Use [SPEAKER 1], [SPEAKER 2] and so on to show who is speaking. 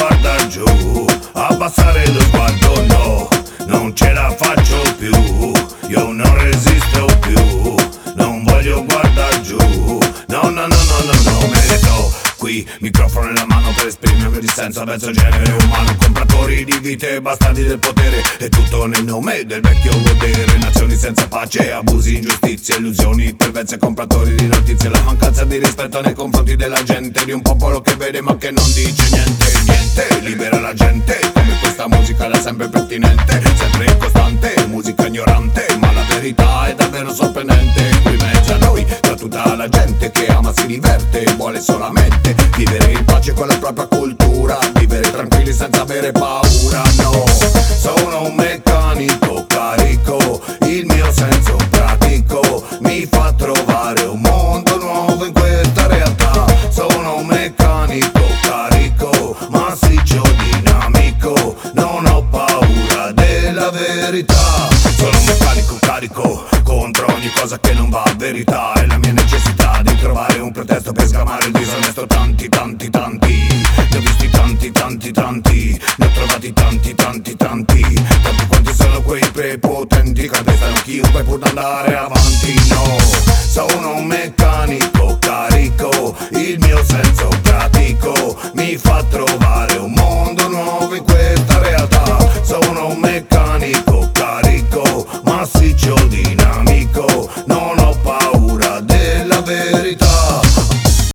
[SPEAKER 1] guardar giù, abbassare lo sguardo no, non ce la faccio più, io non resisto più, non voglio guardar giù, no, merito qui, microfono nella mano per esprimermi il dissenso verso il genere umano. Compratori di vite e bastardi del potere, e tutto nel nome del vecchio godere. Nazioni senza pace, abusi, ingiustizie, illusioni perverse, compratori di notizie. La mancanza di rispetto nei confronti della gente, di un popolo che vede ma che non dice niente. Niente, libera la gente, come questa musica da sempre pertinente, sempre incostante, musica ignorante, ma la verità è davvero sorprendente. Qui in mezzo a noi, tra tutta la gente che ama, si diverte, vuole solamente vivere in pace con la propria cultura, vivere tranquilli senza avere paura. No, sono un meccanico carico, il mio senso pratico mi fa trovare un mondo nuovo in questa realtà. Sono un meccanico carico, massiccio, dinamico, non ho paura della verità. Sono un meccanico carico contro ogni cosa che non va. Verità è la mia necessità di trovare un pretesto per sgamare il disonesto. Tanti, ne ho visti tanti, ne ho trovati tanti quanti sono quei prepotenti che attestano chiunque pur d'andare avanti. No, sono un meccanico carico, il mio senso pratico mi fa trovare